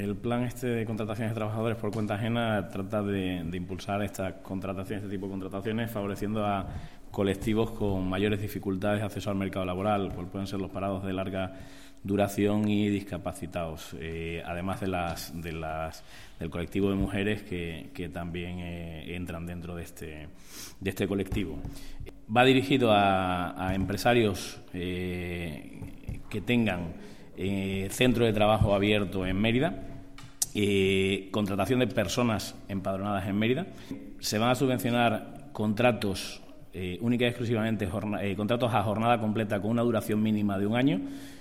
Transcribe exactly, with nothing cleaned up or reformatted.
El plan este de contrataciones de trabajadores por cuenta ajena trata de, de impulsar estas contrataciones, este tipo de contrataciones, favoreciendo a colectivos con mayores dificultades de acceso al mercado laboral, pues pueden ser los parados de larga duración y discapacitados, eh, además de las, de las, del colectivo de mujeres que, que también eh, entran dentro de este, de este colectivo. Va dirigido a, a empresarios eh, que tengan eh, centro de trabajo abierto en Mérida, eh, contratación de personas empadronadas en Mérida. Se van a subvencionar contratos eh, única y exclusivamente jornada, eh, contratos a jornada completa con una duración mínima de un año